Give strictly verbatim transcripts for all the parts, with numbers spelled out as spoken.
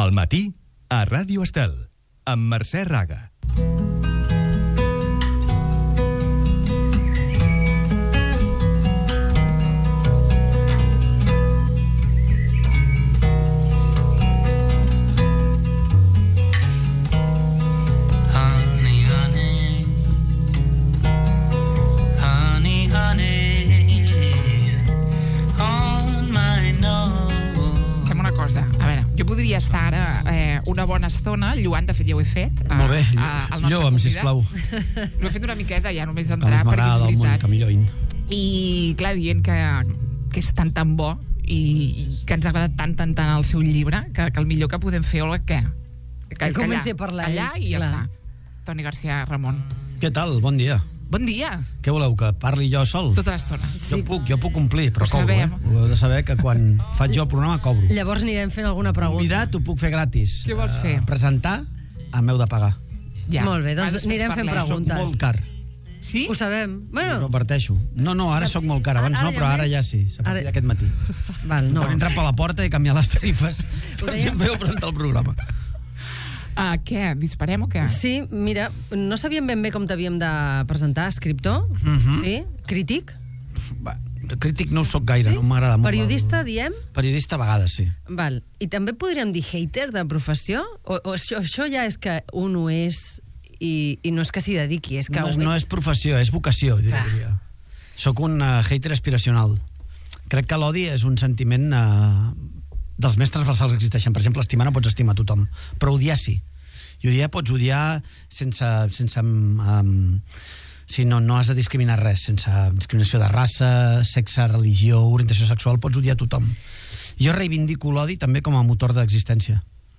Al matí, a Ràdio Estel, amb Mercè Raga. Podria estar ara eh, una bona estona lluant, de fet ja ho he fet. A, Molt bé, a, al lloa'm, sisplau. Ho he fet una miqueta ja només entrar, perquè és veritat. I clar, dient que, que és tan tan bo i, i que ens ha agradat tant tant tant el seu llibre, que, que el millor que podem fer és què? Que, que comenci a parlar. Callar i ja clar. està. Toni García Ramon. Què tal? Bon dia. Bon dia. Què voleu, que parli jo sol? Tota l'estona. Sí. Jo puc, jo puc complir, però ho cobro, sabem. eh? Ho heu de saber que quan faig jo el programa cobro. Llavors anirem fent alguna pregunta. Convidat ho puc fer gratis. Què vols fer? Uh, presentar, em heu de pagar. Ja. Molt bé, doncs ah, anirem fent preguntes. Soc molt car. Sí? Ho sabem. Bueno. Us ho adverteixo. No, no, ara sóc molt car. Abans ara no, però ara ja sí. A partir ara... d'aquest matí. Val, no. Quan entrar per la porta i canviar les tarifes. Per exemple, heu presentat el programa. Uh, què? Disparem o què? Sí, mira, no sabíem ben bé com t'havíem de presentar. Escriptor? Uh-huh. Sí? Crític? Va, crític no ho soc gaire, sí? no m'agrada molt. Periodista, diem? Periodista a vegades, sí. Val. I també podríem dir hater de professió? O, o això, això ja és que un ho és i, i no és que s'hi dediqui, és que no, ho és, no és professió, és vocació, diria. Soc un uh, hater aspiracional. Crec que l'odi és un sentiment... Uh, dels més transversals que existeixen. Per exemple, estimar no pots estimar tothom, però odiar sí. I odiar pots odiar sense... sense um, si no, no has de discriminar res, sense discriminació de raça, sexe, religió, orientació sexual, pots odiar tothom. Jo reivindico l'odi també com a motor d'existència.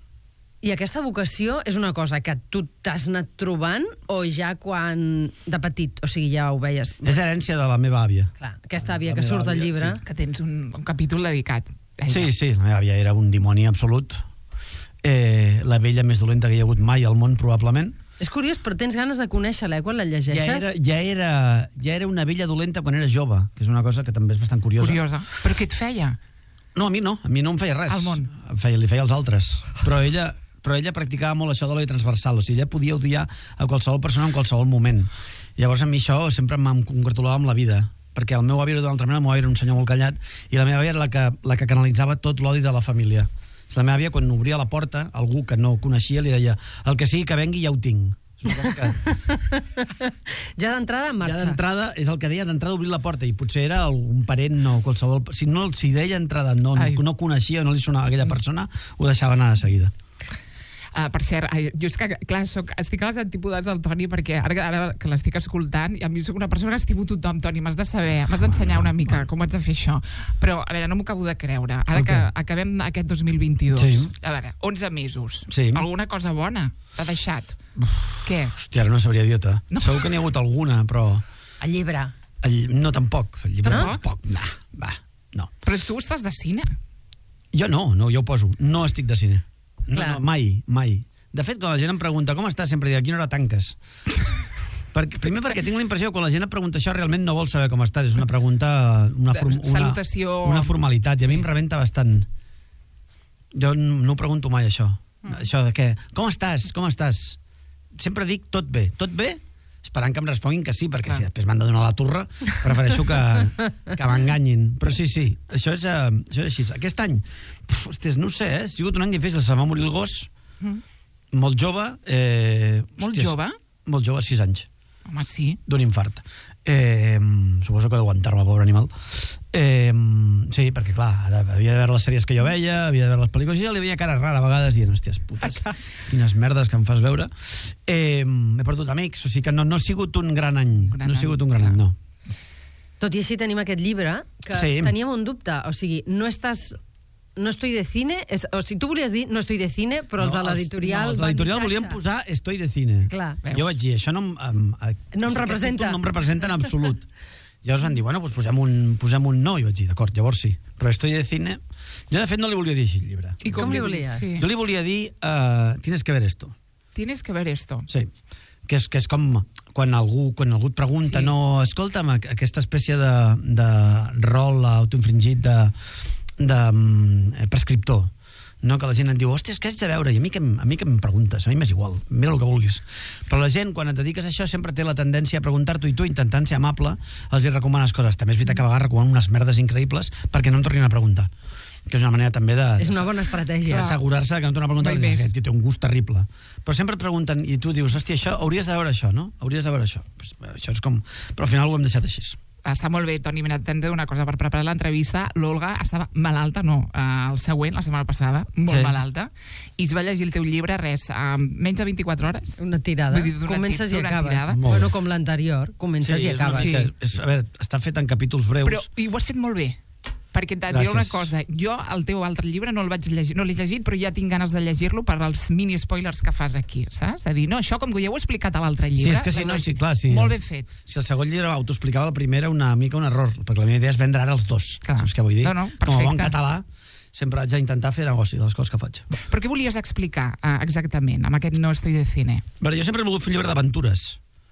I aquesta vocació és una cosa que tu t'has anat trobant o ja quan... de petit, o sigui, ja ho veies? És herència de la meva àvia. Clar, aquesta àvia que surt al llibre. Sí. Que tens un, un capítol dedicat. Sí, sí, la meva àvia era un dimoni absolut. Eh, la vella més dolenta que hi ha hagut mai al món, probablement. És curiós, però tens ganes de conèixer-la, eh, quan la llegeixes? Ja era, ja, era, ja era una vella dolenta quan era jove, que és una cosa que també és bastant curiosa. Curiosa. Però què et feia? No, a mi no, a mi no em feia res. Al món. Em feia, li feia als altres. Però ella, però ella practicava molt això de l'odi transversal, o sigui, ella podia odiar a qualsevol persona en qualsevol moment. Llavors a mi això sempre em congratulava amb la vida, perquè el meu avi era d'una altra manera, el meu avi era un senyor molt callat, i la meva àvia era la que, la que canalitzava tot l'odi de la família. La meva àvia, quan obria la porta, algú que no coneixia li deia, el que sigui que vengui ja ho tinc. És una cosa que... ja d'entrada en marxa. Ja d'entrada, és el que deia d'entrada obrir la porta, i potser era algun parent o qualsevol... Si, no, si deia entrada no, no, no coneixia, no li sonava aquella persona, ho deixava anar de seguida. Uh, per cert, jo és que, clar, soc, estic a les antípodes del Toni perquè ara, ara que l'estic escoltant, i a mi soc una persona que estimo tothom, Toni, m'has de saber, m'has d'ensenyar una mica com haig de fer això. Però, a veure, no m'ho acabo de creure. Ara okay. que acabem aquest dos mil vint-i-dos, sí. A veure, onze mesos, sí. Alguna cosa bona t'ha deixat? Uf, què? Hòstia, ara no sabria dir-te. No. Segur que n'hi ha hagut alguna, però... El llibre? El, no, tampoc. El llibre tampoc? Tampoc, va, va, no. Però tu estàs de cine. Jo no, no, jo ho poso. No estic de cine. No, Clar. no, mai, mai. De fet, quan la gent em pregunta com estàs, sempre dic, a quina hora tanques? Perquè, primer perquè tinc la impressió que quan la gent em pregunta això realment no vol saber com estàs. És una pregunta... Una, form, una salutació... Una formalitat, i a mi em rebenta bastant. Jo no ho pregunto mai, això. Mm. Això de què? Com estàs? Com estàs? Sempre dic tot bé. Tot bé? Esperant que em responguin que sí, perquè Clar. Si després m'han de donar la turra, prefereixo que, que m'enganyin. Però sí, sí, això és, uh, això és així. Aquest any, pf, hòsties, no ho sé, eh? Ha sigut un any difícil. Se va morir el gos... Mm. Molt jove... Eh, molt hòsties, jove? Molt jove, sis anys. Home, sí. D'un infart. Eh, suposo que d'aguantar-me, pobre animal. Eh, sí, perquè, clar, havia de veure les sèries que jo veia, havia de veure les pel·lícules, i ja li veia cara rara a vegades, dient, hòsties, putes, quines merdes que em fas veure. Eh, he perdut amics, o sigui que no, no ha sigut un gran any. Gran no ha sigut un any, gran any, no. Tot i així tenim aquest llibre, que sí. Teníem un dubte, o sigui, no estàs... No estoy de cine, es, o sigui, tu volies dir no estoy de cine, però els no, de l'editorial... No, els de l'editorial volien posar estoy de cine. Clar. Jo vaig dir, això no em... em no em representa. No em representa en absolut. Llavors van dir, bueno, pues posem un, posem un no, i vaig dir, d'acord, llavors sí. Però estoy de cine... Jo, de fet, no li volia dir així, el llibre. I com, com li volies? Sí. Jo li volia dir, uh, tienes que ver esto. Tienes que ver esto. Sí. Que és, que és com quan algú, quan algú et pregunta, sí. No, escolta'm, aquesta espècie de, de rol autoinfringit de... de um, prescriptor, no que la gent et diu, hòstia, és que haig de veure, i a mi, que, a mi que em preguntes, a mi m'és igual, mira el que vulguis. Però la gent, quan et dediques a això, sempre té la tendència a preguntar-t'ho, i tu, intentant ser amable, els hi recomanes coses. També és veritat que a vegades recomanen unes merdes increïbles perquè no em tornin a preguntar. Que és una manera també de... És una bona estratègia. Assegurar-se que no torna a preguntar, no que té un gust terrible. Però sempre et pregunten, i tu dius, hòstia, això, hauries de veure això, no? Hauries de veure això. Pues, això és com... Però al final ho hem deixat així. Està molt bé, Toni, mira, t'hem de dir una cosa. Per preparar l'entrevista, l'Olga estava malalta, no, eh, el següent, la setmana passada, molt sí. malalta, i es va llegir el teu llibre, res, en menys de vint-i-quatre hores. Una tirada. Dir, comences i acabes. Tirada. Bueno, com l'anterior, comences sí, i acabes. Sí, és, a veure, està fet en capítols breus. Però, i ho has fet molt bé. Perquè et diré una cosa, jo el teu altre llibre no el vaig llegir, no l'he llegit, però ja tinc ganes de llegir-lo per als mini-spoilers que fas aquí, saps? De dir, no, això com que ja ho he explicat a l'altre llibre... Sí, és que si no, sí, clar, sí. Molt ben fet. Si el segon llibre autoexplicava, el primer era una mica un error, perquè la meva idea és vendre ara els dos. Clar. Saps què vull dir? No, no, perfecte. Com a bon català, sempre haig d'intentar fer negoci de les coses que faig. Però què volies explicar uh, exactament amb aquest No estoy de cine? Bé, jo sempre he volgut fer un llibre d'aventures,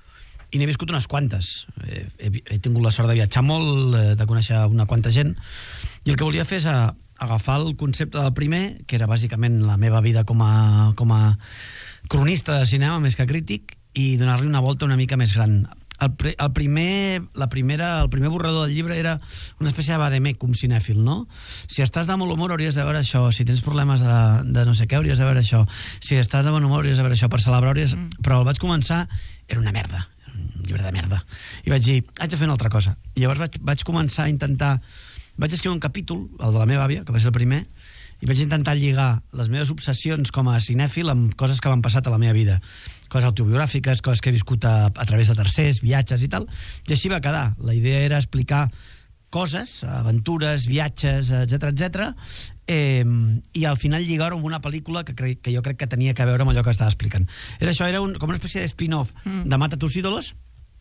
i n'he viscut unes quantes. He, he, he tingut la sort de viatjar molt, de conèixer una quanta gent, i el que volia fer és a, agafar el concepte del primer, que era bàsicament la meva vida com a, com a cronista de cinema més que crític, i donar-li una volta una mica més gran. El, pre, el, primer, la primera, el primer borrador del llibre era una espècie de vademecum cinèfil, no? Si estàs de mal humor hauries de veure això, si tens problemes de, de no sé què hauries de veure això, si estàs de bon humor hauries de veure això, per celebrar hauries... Mm. Però el vaig començar, era una merda, un llibre de merda, i vaig dir, haig de fer una altra cosa. I llavors vaig, vaig començar a intentar... Vaig escriure un capítol, el de la meva àvia, que va ser el primer, i vaig intentar lligar les meves obsessions com a cinèfil amb coses que m'han passat a la meva vida. Coses autobiogràfiques, coses que he viscut a, a través de tercers, viatges i tal, i així va quedar. La idea era explicar coses, aventures, viatges, etcètera, etcètera, eh, i al final lligar-ho amb una pel·lícula que, cre que jo crec que tenia que veure amb allò que estava explicant. Era això, era un, com una espècie de spin-off mm. de Mata tus ídolos,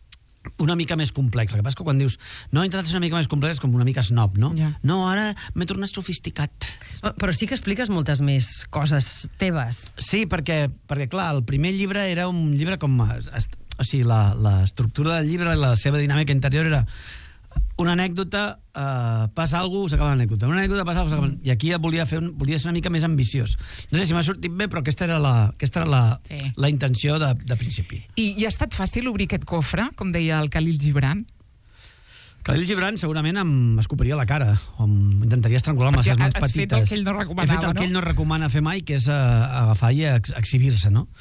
una mica més complex. El que passa és que quan dius no, he intentat ser una mica més complex, és com una mica snob, no? Yeah. No, ara m'he tornat sofisticat. Però sí que expliques moltes més coses teves. Sí, perquè, perquè clar, el primer llibre era un llibre com... O sigui, l'estructura del llibre i la seva dinàmica interior era una anècdota, eh, passa alguna cosa, s'acaba l'anècdota. Una anècdota, passa alguna cosa, s'acaba... I aquí volia, fer un, volia ser una mica més ambiciós. No sé si m'ha sortit bé, però aquesta era la, aquesta era la, sí. la intenció de, de principi. I, I ha estat fàcil obrir aquest cofre, com deia el Khalil Gibran? Khalil Gibran segurament em escopiria la cara, o em intentaria estrangular amb les seves mans petites. Fet el que ell no recomanava, He fet el no? que ell no recomana fer mai, que és uh, agafar i ex exhibir-se, no?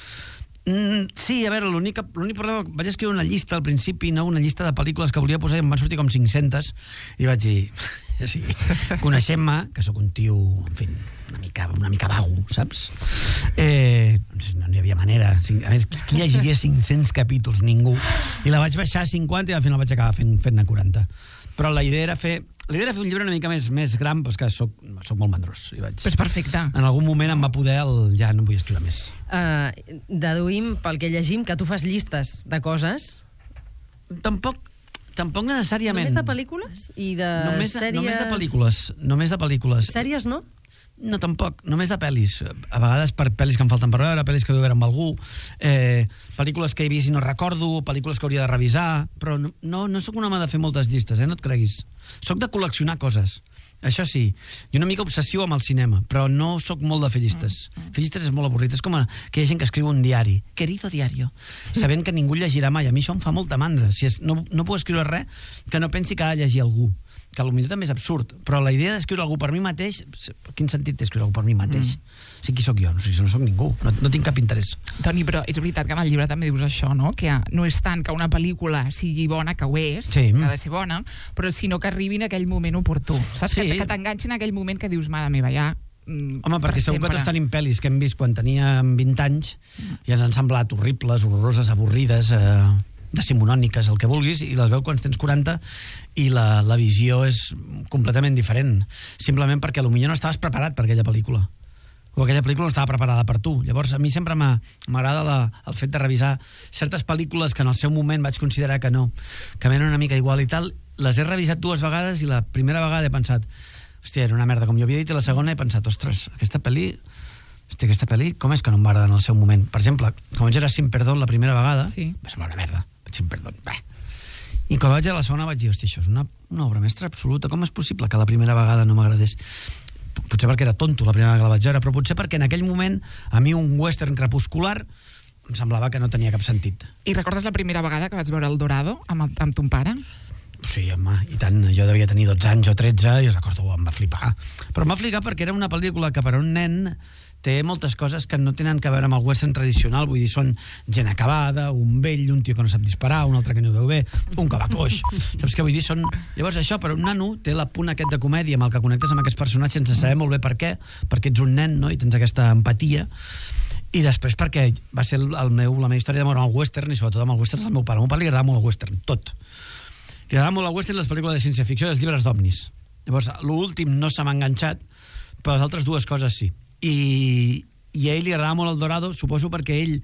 Mm, sí, a veure, l'únic problema... Vaig escriure una llista al principi, no? Una llista de pel·lícules que volia posar i em van sortir com cinc-centes, i vaig dir... Sí, coneixent-me, que sóc un tio, en fi, una mica, una mica vago, saps? Eh, no n'hi havia manera. A més, qui llegiria cinc-cents capítols? Ningú. I la vaig baixar a cinquanta i al final vaig acabar fent, fent-ne quaranta. Però la idea era fer... La idea era fer un llibre una mica més, més gran, però és que soc, soc molt mandrós. I vaig... Però és perfecte. En algun moment em va poder el... Ja no vull escriure més. Uh, deduïm, pel que llegim, que tu fas llistes de coses. Tampoc... Tampoc necessàriament. Només de pel·lícules? I de només, sèries... Només de pel·lícules. Només de pel·lícules. Sèries, no? No, tampoc. Només de pel·lis. A vegades per pel·lis que em falten per veure, pel·lis que vull veure amb algú, eh, pel·lícules que he vist i no recordo, pel·lícules que hauria de revisar, però no, no, no sóc un home de fer moltes llistes, eh? No et creguis. Soc de col·leccionar coses. Això sí, i una mica obsessiu amb el cinema, però no sóc molt de fer llistes. Fer llistes és molt avorrit. És com que hi ha gent que escriu un diari, querido diario, sabent que ningú llegirà mai. A mi això em fa molta mandra. Si és, no, no puc escriure res que no pensi que ha de llegir algú, que potser també és absurd, però la idea d'escriure algú per mi mateix, quin sentit té escriure algú per mi mateix? Mm. O sigui, qui sóc jo? No, no sóc ningú, no, no tinc cap interès. Toni, però és veritat que en el llibre també dius això, no? Que no és tant que una pel·lícula sigui bona, que ho és, sí. Que ha de ser bona, però sinó que arribi en aquell moment oportú. Saps? Sí. Que, que t'enganxin en aquell moment que dius, mare meva, ja... Mm, Home, perquè per segur sempre. que tots tenim pel·lis que hem vist quan teníem vint anys i ens han semblat horribles, horroroses, avorrides... Eh... decimonòniques, el que vulguis, i les veu quan tens quaranta i la, la visió és completament diferent, simplement perquè potser no estaves preparat per aquella pel·lícula o aquella pel·lícula no estava preparada per tu. Llavors a mi sempre m'agrada el fet de revisar certes pel·lícules que en el seu moment vaig considerar que no, que m'eren una mica igual i tal, les he revisat dues vegades i la primera vegada he pensat, hòstia, era una merda, com jo havia dit, i la segona he pensat, ostres, aquesta pel·li Hòstia, aquesta pel·li, com és que no em va agradar en el seu moment? Per exemple, com vaig era Sin Perdón la primera vegada, sí. Va semblar una merda. Sin Perdón, bé. I quan vaig a la segona vaig dir, hòstia, això és una, una obra mestra absoluta. Com és possible que la primera vegada no m'agradés? potser perquè era tonto la primera vegada que la vaig veure, però potser perquè en aquell moment a mi un western crepuscular em semblava que no tenia cap sentit. I recordes la primera vegada que vaig veure El Dorado amb, el, amb ton pare? Sí, home, i tant. Jo devia tenir dotze anys o tretze i recordo, em va flipar. Però em va flipar perquè era una pel·lícula que per a un nen té moltes coses que no tenen que veure amb el western tradicional, vull dir, són gent acabada, un vell, un tio que no sap disparar, un altre que no ho veu bé, un que va coix. Saps què vull dir? Són... Llavors això, per un nano, té la punt aquest de comèdia amb el que connectes amb aquests personatges sense saber molt bé per què, perquè ets un nen, no?, i tens aquesta empatia. I després perquè va ser el meu, la meva història d'amor amb el western, i sobretot amb el western del meu pare. Al meu pare li agradava molt el western, tot. Li agradava molt el western, les pel·lícules de ciència-ficció i els llibres d'ovnis. Llavors, l'últim no se m'ha enganxat, però les altres dues coses sí. I, i a ell li agradava molt El Dorado, suposo perquè ell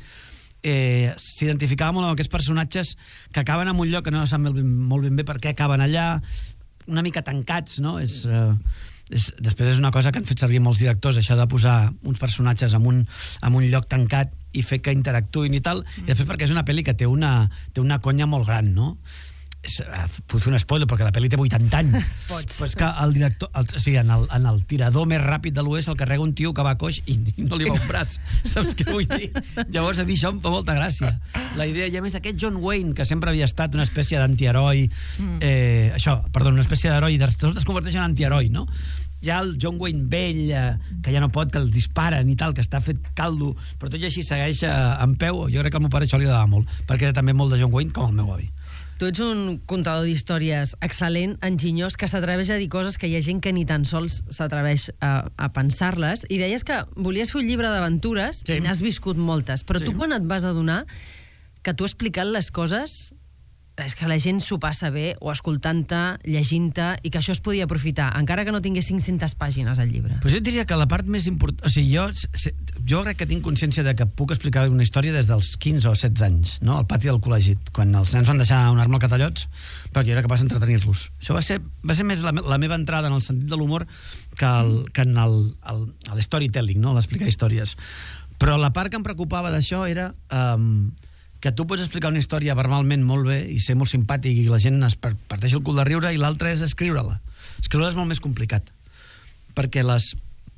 eh, s'identificava molt amb aquests personatges que acaben en un lloc que no sap molt ben, molt ben bé per què acaben allà, una mica tancats, no? És... Eh, És, després és una cosa que han fet servir molts directors, això de posar uns personatges en un, en un lloc tancat i fer que interactuïn i tal, mm. i després perquè és una pel·li que té una, té una conya molt gran, no? És, uh, puc fer un spoiler perquè la pel·li té vuitanta anys. Pots. Però és que el director, el, o sigui, en el, en el tirador més ràpid de l'oest el carrega un tio que va coix i, i no li va un braç. Saps què vull dir? Llavors a mi això em fa molta gràcia. La idea, i a més aquest John Wayne, que sempre havia estat una espècie d'antiheroi, mm. eh, això, perdó, una espècie d'heroi, de sobte es converteix en antiheroi, no? Hi ha el John Wayne vell, eh, que ja no pot, que els disparen i tal, que està fet caldo, però tot i així segueix eh, en peu. Jo crec que al meu pare això li agradava molt, perquè era també molt de John Wayne, com el meu avi. Tu ets un contador d'històries excel·lent, enginyós, que s'atreveix a dir coses que hi ha gent que ni tan sols s'atreveix a, a pensar-les. I deies que volies fer un llibre d'aventures, sí. I n'has viscut moltes, però sí. Tu quan et vas adonar que tu explicant les coses és que la gent s'ho passa bé, o escoltant-te, llegint-te, i que això es podia aprofitar, encara que no tingués cinc-centes pàgines al llibre. Pues jo diria que la part més important... O sigui, jo, jo crec que tinc consciència de que puc explicar una història des dels quinze o setze anys, no?, al pati del col·legi, quan els nens van deixar un arma al catallots, perquè jo era capaç d'entretenir-los. Això va ser, va ser més la, la meva entrada en el sentit de l'humor que, el, que en el, el, el storytelling, no?, l'explicar històries. Però la part que em preocupava d'això era... Um, que tu pots explicar una història verbalment molt bé i ser molt simpàtic i la gent es parteix el cul de riure, i l'altra és escriure-la. Escriure-la és molt més complicat, perquè les,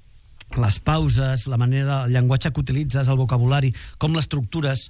les pauses, la manera, el llenguatge que utilitzes, el vocabulari, com l'estructures,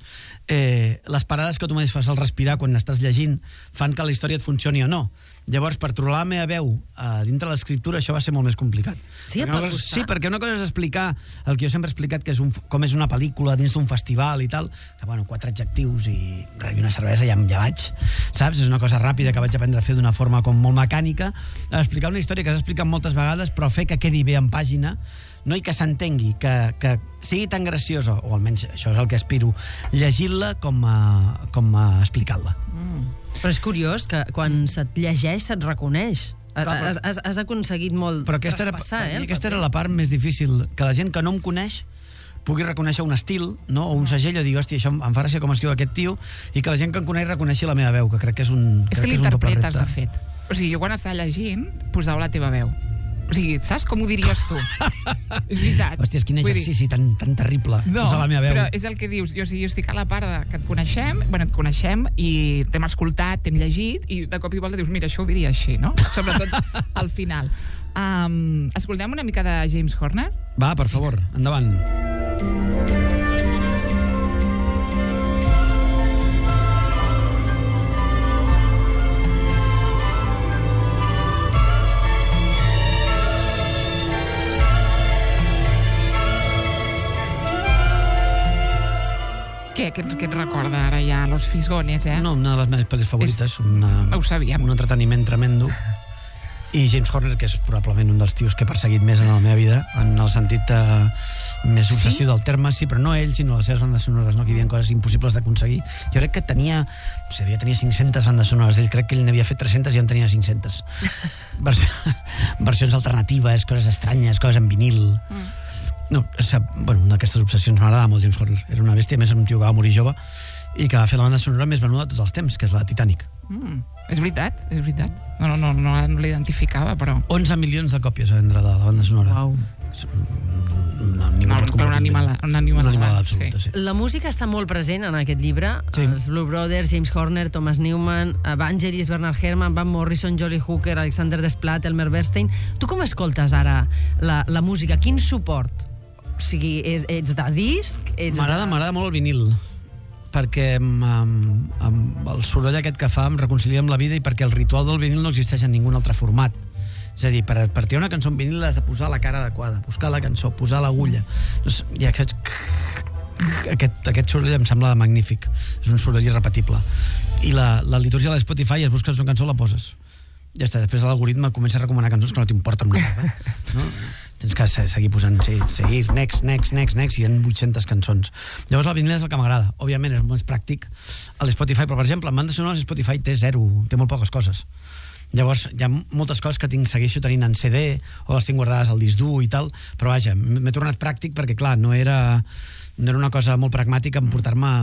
eh, les parades que tu mateix fas al respirar quan estàs llegint, fan que la història et funcioni o no. Llavors, per trobar la meva veu uh, dintre l'escriptura, això va ser molt més complicat. Sí, perquè cosa, sí, perquè una cosa és explicar el que jo sempre he explicat, que és un, com és una pel·lícula dins d'un festival i tal, que, bueno, quatre adjectius i rebi una cervesa i ja, ja vaig, saps? És una cosa ràpida que vaig aprendre a fer d'una forma com molt mecànica, a explicar una història que s'ha explicat moltes vegades, però fer que quedi bé en pàgina, no, i que s'entengui, que, que sigui tan graciosa, o almenys això és el que aspiro, llegir-la com a, com a explicar-la. Mm. Però és curiós que quan se't llegeix se't reconeix. Has, has, has aconseguit molt però aquesta traspassar, era, eh? Aquesta era la part més difícil, que la gent que no em coneix pugui reconèixer un estil, no?, o un segell, o dir, hòstia, això em fa gràcia com escriu aquest tio, i que la gent que em coneix reconeixi la meva veu, que crec que és un És que l'interpretes, de fet. O sigui, jo quan estava llegint posava la teva veu. O sigui, saps com ho diries tu? És veritat. Hòstia, quin exercici tan, tan terrible. No, posar la meva veu. Però és el que dius. Jo, o sigui, jo estic a la part de que et coneixem, bueno, et coneixem i t'hem escoltat, t'hem llegit, i de cop i volta dius, mira, això ho diria així, no? Sobretot al final. Um, escoltem una mica de James Horner? Va, per favor, endavant. Què? Què, què et recorda ara ja Los Fisgones, eh? No, una de les meves pel·lis favorites. Una, ho sabíem. Un entreteniment tremendo. I James Horner, que és probablement un dels tios que he perseguit més en la meva vida, en el sentit eh, més obsessiu, sí? Del terme, sí, però no ell, sinó les seves bandes sonores, no? Que hi havia coses impossibles d'aconseguir. Jo crec que tenia, no sé, tenia cinc-centes bandes sonores d'ell, crec que ell n'havia fet tres-centes i jo en tenia cinc-centes. Vers versions alternatives, coses estranyes, coses en vinil... Mm. No, bueno, una d'aquestes obsessions m'agradava molt James Horner. Era una bèstia, a més un tio que va morir jove i que va fer la banda sonora més venuda de tots els temps, que és la Titanic. Mm, és veritat, és veritat. No, no, no, no, no l'identificava, però... onze milions de còpies a vendre de la banda sonora. Wow. ningú No, pot però una animalada, una animalada, una animalada absoluta, sí. sí. La música està molt present en aquest llibre. Sí. Els Blue Brothers, James Horner, Thomas Newman, Vangelis, Bernard Herrmann, Van Morrison, Jolly Hooker, Alexander Desplat, Elmer Bernstein. Tu com escoltes ara la, la música? Quin suport? O sigui, ets, ets de disc? Ets M'agrada, de... m'agrada molt el vinil, perquè amb, amb, amb el soroll aquest que fa em reconcilia amb la vida i perquè el ritual del vinil no existeix en ningun altre format. És a dir, per, per tirar una cançó en vinil has de posar la cara adequada, buscar la cançó, posar l'agulla. Doncs, i aquest, aquest, aquest soroll em sembla magnífic. És un soroll irrepetible. I la, la litúrgia de Spotify, es busques una cançó, la poses. Ja està, després l'algoritme comença a recomanar cançons que no t'importen una merda. No? Tens que seguir posant, sí, seguir, next, next, next, next, i hi ha vuit-centes cançons. Llavors el vinil és el que m'agrada. Òbviament és molt més pràctic a l'Spotify, però per exemple, en bandes sonores Spotify té zero, té molt poques coses. Llavors hi ha moltes coses que tinc, segueixo tenint en C D o les tinc guardades al disc dur i tal, però vaja, m'he tornat pràctic perquè clar, no era, no era una cosa molt pragmàtica emportar-me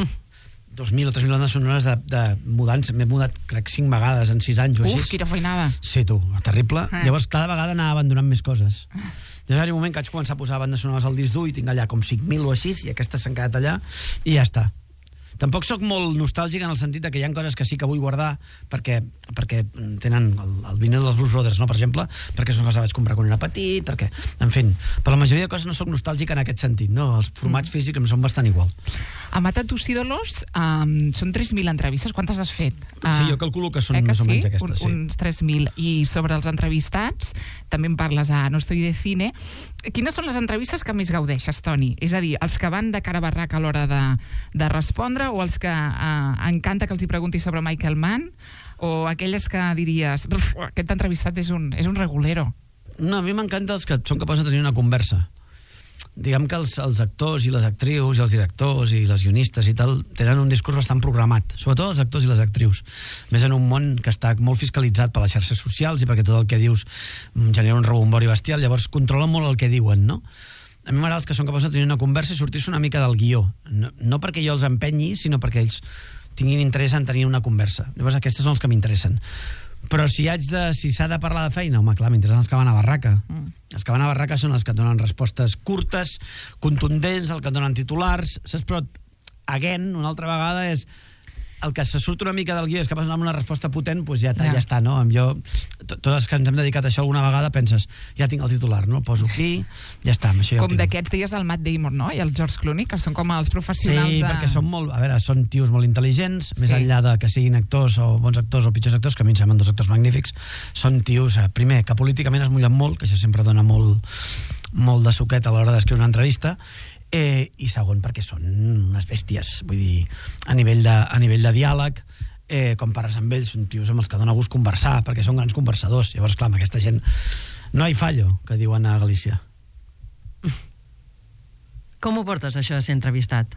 dos mil o tres mil bandes sonores de, de mudança. M'he mudat crec cinc vegades en sis anys o així. Uf, quina feinada. Sí, tu, terrible. Eh. Llavors cada vegada anava abandonant més coses. Llavors hi ha un moment que vaig començar a posar bandes sonores al disc dur i tinc allà com cinc mil o així, i aquestes s'han quedat allà i ja està. Tampoc sóc molt nostàlgic en el sentit que hi ha coses que sí que vull guardar perquè, perquè tenen el, el vinil dels Blues Brothers, no, per exemple, perquè és una cosa que vaig comprar quan era petit, perquè, en fi, per la majoria de coses no sóc nostàlgic en aquest sentit, no? Els formats mm. físics em són bastant igual. A Mata tus ídolos um, són tres mil entrevistes. Quantes has fet? Sí, jo calculo que són eh que més o menys sí? aquestes, sí. Un, uns tres mil. I sobre els entrevistats, també en parles a No estoy de cine. Quines són les entrevistes que més gaudeixes, Toni? És a dir, els que van de cara a barraca a l'hora de, de respondre, o els que eh, encanta que els hi preguntis sobre Michael Mann, o aquelles que diries aquest entrevistat és un, és un regulero? No, a mi m'encanta els que són capaços de tenir una conversa. Diguem que els, els actors i les actrius i els directors i les guionistes i tal tenen un discurs bastant programat, sobretot els actors i les actrius, més en un món que està molt fiscalitzat per les xarxes socials i perquè tot el que dius genera un rebombori bestial, llavors controlen molt el que diuen, no? A mi m'agrada els que són capaços de tenir una conversa i sortir-se una mica del guió, no, no perquè jo els empenyi, sinó perquè ells tinguin interès en tenir una conversa. Llavors aquestes són els que m'interessen. Però si haig de, si s'ha de parlar de feina, home, clar, m'interessen els que van a barraca. Mm. Els que van a barraca són els que donen respostes curtes, contundents, els que donen titulars, saps? Però, again, una altra vegada és el que se surt una mica del guió és capaç de donar una resposta potent, doncs ja, ja. ja està, no? Amb jo, tots els que ens hem dedicat a això alguna vegada penses, ja tinc el titular, no? El poso aquí, ja està, amb això ja com d'aquests dies el Matt Damon, no? I el George Clooney, que són com els professionals sí, de... Sí, perquè són molt, a veure, són tios molt intel·ligents, sí. Més enllà de que siguin actors o bons actors o pitjors actors, que a mi em semblen dos actors magnífics, són tios, eh, primer, que políticament es mullen molt, que això sempre dona molt, molt de suquet a l'hora d'escriure una entrevista, eh, i segon, perquè són unes bèsties, vull dir, a nivell de, a nivell de diàleg, eh, quan parles amb ells, són tios amb els que dona gust conversar, perquè són grans conversadors. Llavors, clar, amb aquesta gent no hi fallo, que diuen a Galícia. Com ho portes, això de ser entrevistat?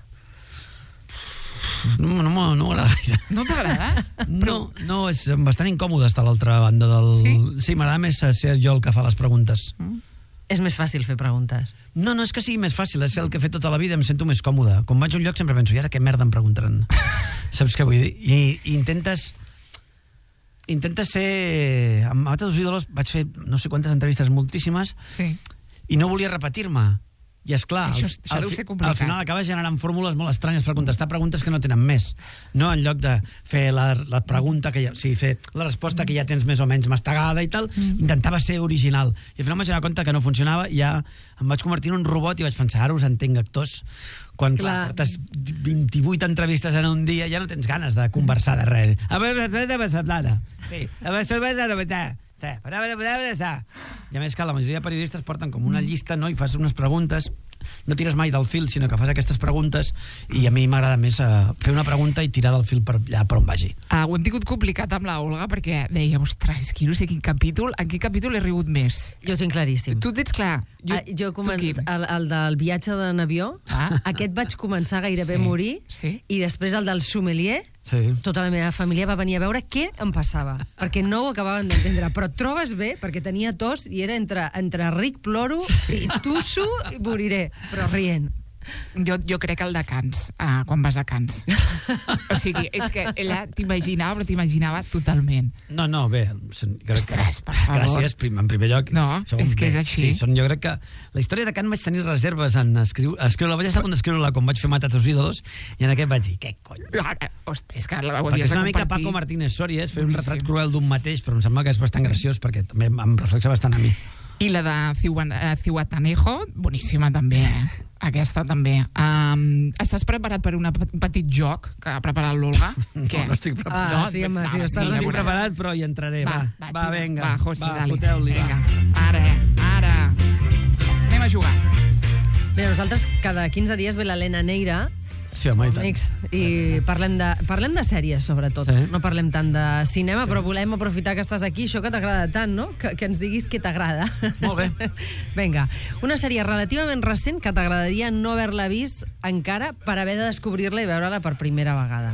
No, no, no m'agrada gaire. No t'agrada? No, no, és bastant incòmode estar a l'altra banda del... Sí? Sí, m'agrada més ser jo el que fa les preguntes. Mm. És més fàcil fer preguntes. No, no és que sigui més fàcil, és el que he fet tota la vida, em sento més còmode. Quan vaig a un lloc sempre penso, i ara què merda em preguntaran? Saps què vull dir? I, i intentes... Intentes ser... Amb Mata tus ídolos vaig fer no sé quantes entrevistes, moltíssimes, Sí. i no volia repetir-me. I és clar, Això, al, això al, deu ser al complicat. final acabes generant fórmules molt estranyes per contestar preguntes que no tenen més. No, en lloc de fer la, la pregunta que ja, sí, fer la resposta que ja tens més o menys mastegada i tal, mm. intentava ser original. I al final em vaig donar compte que no funcionava i ja em vaig convertir en un robot i vaig pensar, ara us entenc, actors, quan clar. Clar, portes vint-i-vuit entrevistes en un dia ja no tens ganes de conversar de res. A veure, a veure, a veure, sí, a veure, a veure, a veure, i a més que la majoria de periodistes porten com una llista, no? I fas unes preguntes, no tires mai del fil, sinó que fas aquestes preguntes, i a mi m'agrada més uh, fer una pregunta i tirar del fil per allà per on vagi. Ah, ho hem tingut complicat amb la Olga perquè deia, ostres, és que no sé quin capítol, en quin capítol he rigut més? Jo ho tinc claríssim. Tu ho tens clar? Jo, ah, jo comen... el, el del viatge en avió, ah. aquest vaig començar gairebé sí. a morir, sí. i després el del sommelier, sí. Tota la meva família va venir a veure què em passava, perquè no ho acabaven d'entendre. Però et trobes bé, perquè tenia tos i era entre, entre ric ploro sí. i tusso i moriré, però rient. Jo, jo crec que el de Cans, uh, quan vas a Cans. O sigui, és que ella t'imaginava, però t'imaginava totalment. No, no, bé... Crec Ostres, que, per favor. Gràcies, prim, en primer lloc. No, Segon, és que bé, és així. Sí, són, jo crec que la història de Can vaig tenir reserves en escriure-la. Escriure vaig estar a punt d'escriure-la quan vaig fer Matar tus ídolos, i en aquest vaig dir, què cony? Ostres, és que la Perquè és una mica Paco Martínez Soria, és fer un retrat cruel d'un mateix, però em sembla que és bastant graciós, perquè també em reflexa bastant a mi. I la de Cihuatanejo, boníssima també, eh? Aquesta també. Um, estàs preparat per una, un petit joc que ha preparat l'Olga? No, no estic preparat. Ah, sí, home, sí, estàs No estic sí, preparat, però hi entraré. Va, va, va, tira, vinga. Va, José, va, dale. foteu-li, va. Vinga, ara, ara. Anem a jugar. Mira, nosaltres cada quinze dies ve l'Helena Neira, Sí, home, i tant. amics, i parlem de, parlem de sèries, sobretot. Sí. No parlem tant de cinema, però volem aprofitar que estàs aquí, això que t'agrada tant, no? Que, que ens diguis què t'agrada. Molt bé. Vinga, una sèrie relativament recent que t'agradaria no haver-la vist encara per haver de descobrir-la i veure-la per primera vegada.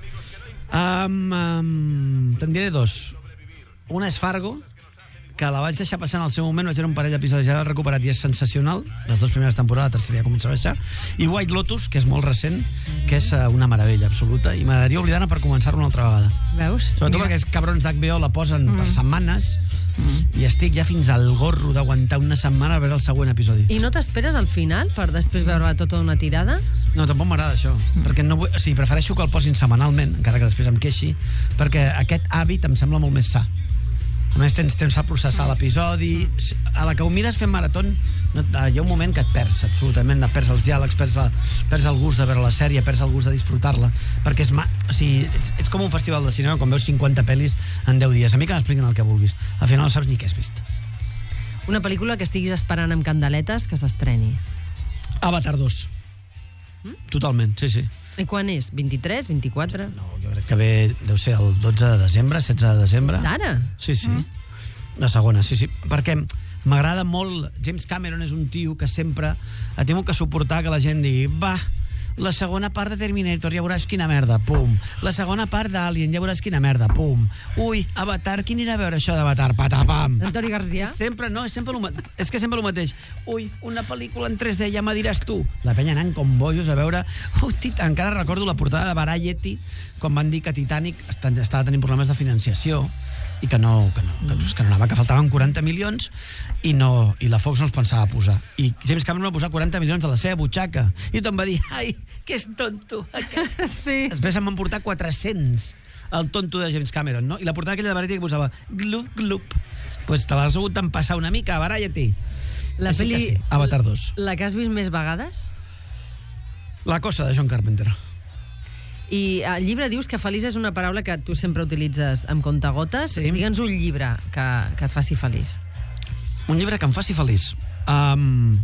Um, um, te'n diré dos. Una és Fargo, que la vaig deixar passar en el seu moment, vaig veure un parell d'episodis, ja l'he recuperat i és sensacional, les dues primeres temporades, la tercera ja comença a baixar, i White Lotus, que és molt recent, que és uh, una meravella absoluta, i m'agradaria oblidar-ne per començar-ho una altra vegada. Veus? Sobretot Mira. perquè els cabrons d'H B O la posen mm. per setmanes, Mm. i estic ja fins al gorro d'aguantar una setmana a veure el següent episodi. I no t'esperes al final per després veure-la tota una tirada? No, tampoc m'agrada això, mm. perquè no vull, o sigui, prefereixo que el posin setmanalment, encara que després em queixi, perquè aquest hàbit em sembla molt més sa. A més, tens temps a processar l'episodi. A la que ho mires fent maratón, no, hi ha un moment que et perds, absolutament. Et perds els diàlegs, perds, la, perds el gust de veure la sèrie, perds el gust de disfrutar-la. Perquè és, ma... o sigui, ets, ets com un festival de cinema quan veus cinquanta pel·lis en deu dies. A mi que m'expliquen el que vulguis. Al final no saps ni què has vist. Una pel·lícula que estiguis esperant amb candeletes que s'estreni. Avatar dos. Mm? Totalment, sí, sí. I quan és? vint-i-tres, vint-i-quatre? No, jo crec que ve, deu ser el dotze de desembre, setze de desembre. D'ara? Sí, sí. Mm. La segona, sí, sí. Perquè m'agrada molt... James Cameron és un tio que sempre ha tingut que suportar que la gent digui va, la segona part de Terminator, ja veuràs quina merda, pum. La segona part d'Alien, ja veuràs quina merda, pum. Ui, Avatar, qui anirà a veure això d'Avatar? Patapam. Antoni Garcia? Sempre, no, és, sempre el, és que sempre el mateix. Ui, una pel·lícula en tres D, ja me diràs tu. La penya anant com bojos a veure... Ui, tit, encara recordo la portada de Variety quan van dir que Titanic estava tenint problemes de financiació i que no, que no, que, que, no anava, que faltaven quaranta milions i, no, i la Fox no els pensava posar. I James Cameron va posar quaranta milions de la seva butxaca. I tothom va dir, ai, que és tonto aquest. Sí. Després em van portar quatre-cents el tonto de James Cameron, no? I la portada aquella de Variety que posava glup, glup. Pues te l'has hagut d'empassar una mica, a Variety. La Així peli... que sí, Avatar dos. La que has vist més vegades? La cosa de John Carpenter. I al llibre dius que feliç és una paraula que tu sempre utilitzes amb contagotes. Sí. Digue'ns un llibre que, que et faci feliç. Un llibre que em faci feliç. Um...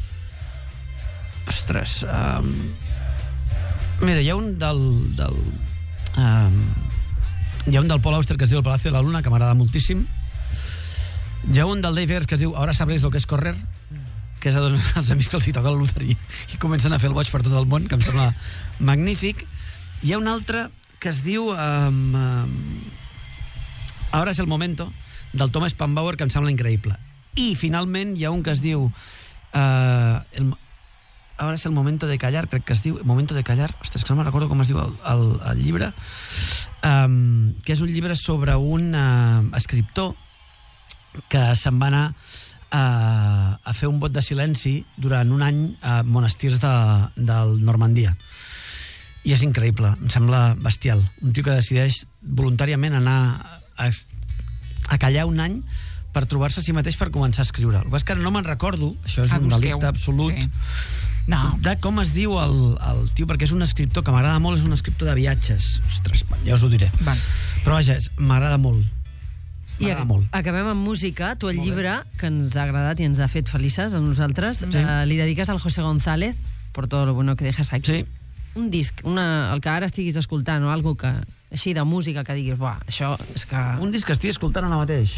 Ostres. Um... Mira, hi ha un del... del um... Hi ha un del Paul Auster que es diu El Palacio de la Luna, que m'agrada moltíssim. Hi ha un del Dave Eggers que es diu Ahora sabréis lo que es correr, que és a dos els amics que els hi toca la loteria i comencen a fer el boig per tot el món, que em sembla magnífic. Hi ha un altre que es diu um, um, Ahora es el momento, del Thomas Pambauer, que em sembla increïble. I finalment hi ha un que es diu uh, el, Ahora es el momento de callar, crec que es diu Momento de callar, ostres, que no me'n recordo com es diu el, el, el llibre, um, que és un llibre sobre un uh, escriptor que se'n va anar uh, a fer un vot de silenci durant un any a monestirs de, del Normandia. I és increïble, em sembla bestial. Un tio que decideix voluntàriament anar a, a callar un any per trobar-se a si mateix per començar a escriure. El que és que no me'n recordo, això és Ah, un busqueu. delicte absolut, Sí. No. de com es diu el, el tio, perquè és un escriptor que m'agrada molt, és un escriptor de viatges. Ostres, ja us ho diré. Val. Però vaja, és- m'agrada molt. I M'agrada ac molt. acabem amb música. Tu el Molt bé. llibre, que ens ha agradat i ens ha fet felices a nosaltres, Sí. eh, li dediques al José González por todo lo bueno que dejas aquí. Sí. Un disc, una, el que ara estiguis escoltant o algo que, així de música que diguis, buah, això és que... Un disc que estic escoltant ara mateix.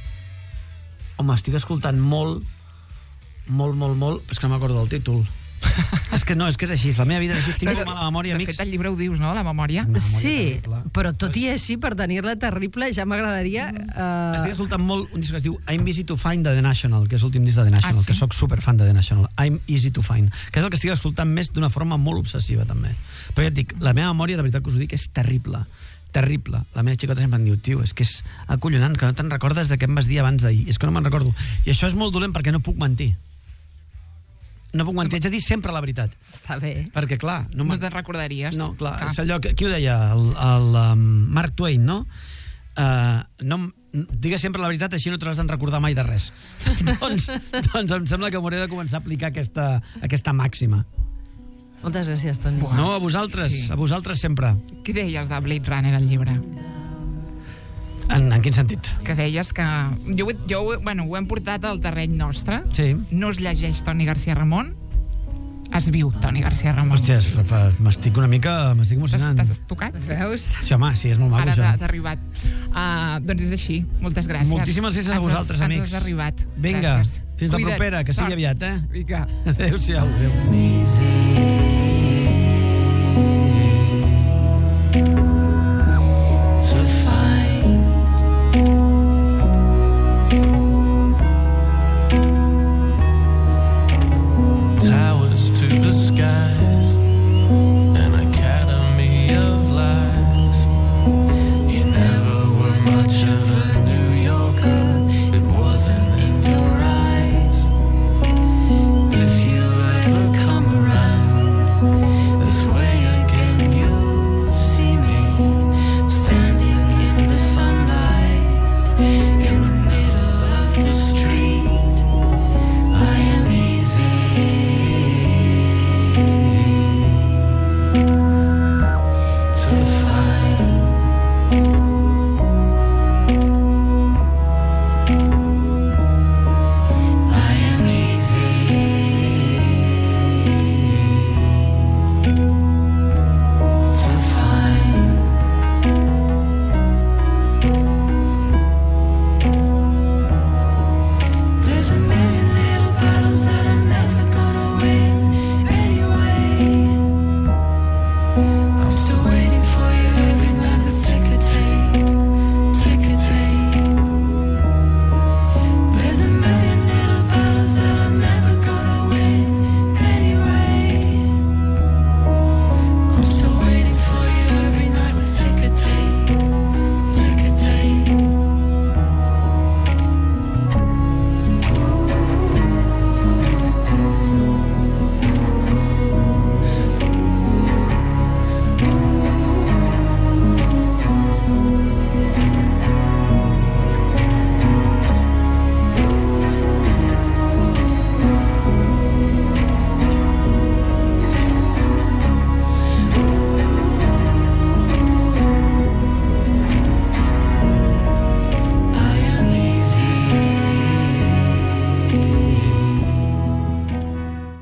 Home, estic escoltant molt, molt, molt, molt... És que no m'acordo del títol. És que no, és que és així. La meva vida és així. Tinc Però, mala memòria, de amics. fet, el llibre ho dius, no?, la memòria. Una memòria Sí, terrible. però tot i així, per tenir-la terrible, ja m'agradaria... Uh... Estic escoltant molt un disc que es diu I'm Easy to Find de The National, que és l'últim disc de The National, Ah, sí? que sóc superfan de The National. I'm Easy to Find, que és el que estic escoltant més d'una forma molt obsessiva, també. Però ja et dic, la meva memòria, de veritat que us ho dic, és terrible. Terrible. La meva xicota sempre em diu, tio, és que és acollonant, que no te'n recordes de què em vas dir abans d'ahir. És que no me'n recordo. I això és molt dolent perquè no puc mentir. No puc mentir, haig de dir sempre la veritat. Està bé. Perquè, clar... No, No me- te'n recordaries. No, clar, Clar. és allò que... Qui ho deia? El, el um, Mark Twain, no? Uh, no em- digues sempre la veritat, així no t'hauràs de recordar mai de res. doncs, doncs em sembla que m'hauré de començar a aplicar aquesta, aquesta màxima. Moltes gràcies, Toni. Buah. No, a vosaltres, Sí. a vosaltres sempre. Què deies de Blade Runner, al llibre? En, en quin sentit? Que deies que... Jo, ho- jo ho- bueno, ho hem portat al terreny nostre. Sí. No es llegeix Toni García Ramon, es viu Toni García Ramon. Hòstia, es- fa- m'estic una mica... M'estic emocionant. T'has t'has tocat? Veus? Sí, home, sí, és molt maco, Ara això. t'ha t'ha arribat. Uh, doncs és així. Moltes gràcies. Moltíssimes gràcies a Ens has- vosaltres, amics. Ens has arribat. Vinga, Gràcies. fins la Cuida't. propera, que sigui Sort. aviat, eh? Vinga. Adéu-siau. Adéu.